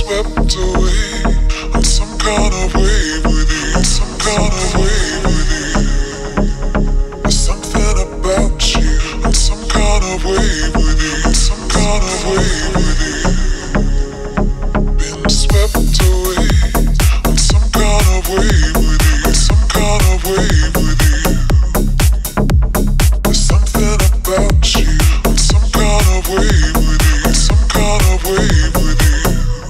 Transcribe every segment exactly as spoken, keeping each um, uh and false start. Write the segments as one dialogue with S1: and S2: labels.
S1: swept away on some kind of wave with you, on some kind of wave with you. There's something about you, on some kind of wave with you, on some kind of wave with you. Been swept away on some kind of wave with you, on some kind of wave with you. There's something about you, on some kind of wave with you, on some kind of wave with you.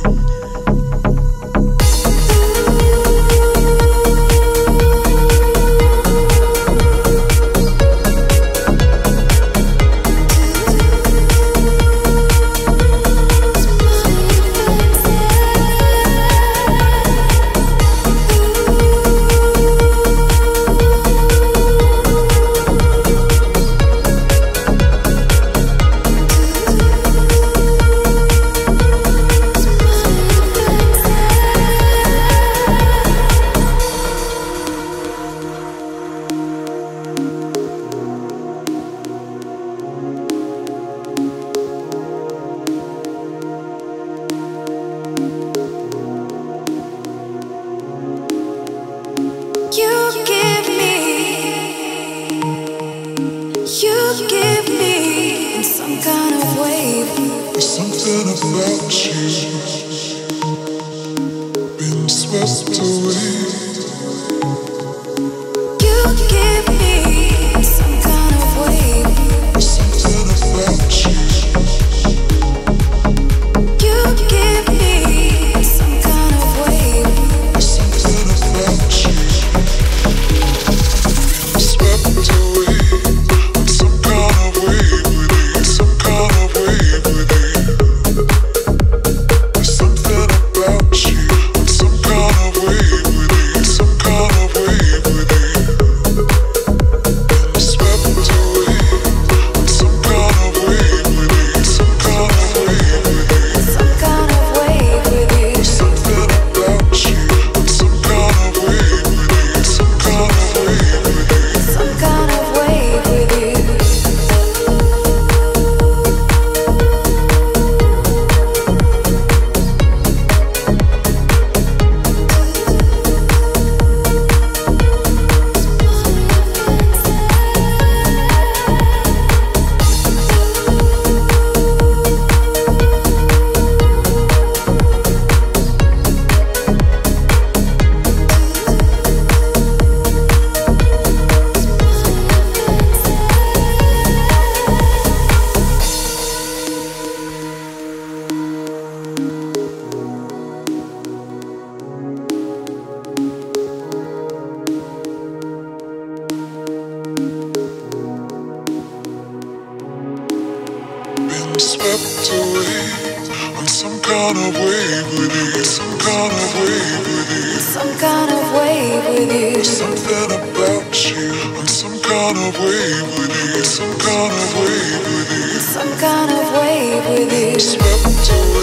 S1: Swept away on some kind of wave with you, some kind of wave with you, some kind of wave with you. Something about you, on some kind of wave with you, some kind of wave with you, some kind of wave with you. Swept away.